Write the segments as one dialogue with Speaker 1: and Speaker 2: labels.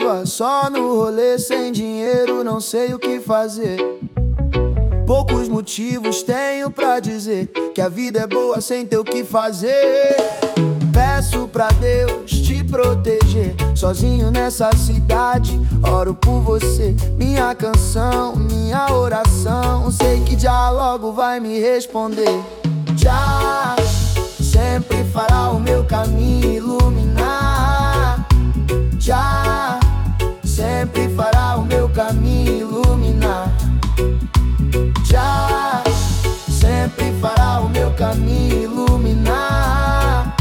Speaker 1: toa, só no rolê, sem dinheiro, não sei o que fazer. Poucos motivos tenho pra dizer que a vida é boa sem ter o que fazer. Peço pra Deus te proteger, sozinho nessa cidade, oro por você. Minha canção, minha oração, sei que já logo vai me responder. Já sempre fará o meu caminho iluminar. Já sempre fará o meu caminho iluminar. Já sempre fará o meu caminho iluminar.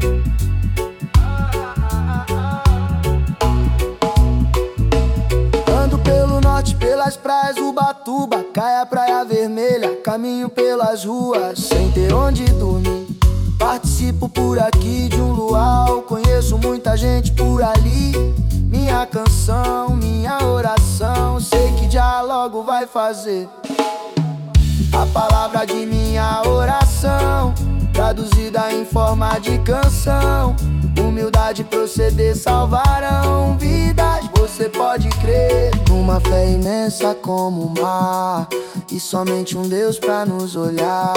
Speaker 1: Ando pelo norte, pelas praias Ubatuba, cai a Praia Vermelha, caminho pelas ruas sem ter onde dormir. Participo por aqui de um luau, conheço muita gente por ali. Minha canção, minha oração, sei que já logo vai fazer a palavra de minha oração, traduzida em forma de canção. Humildade e proceder salvarão vidas. Você pode crer numa fé imensa como o mar, e somente um Deus pra nos olhar.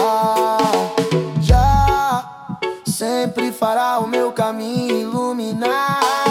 Speaker 1: Já sempre fará o meu caminho iluminar.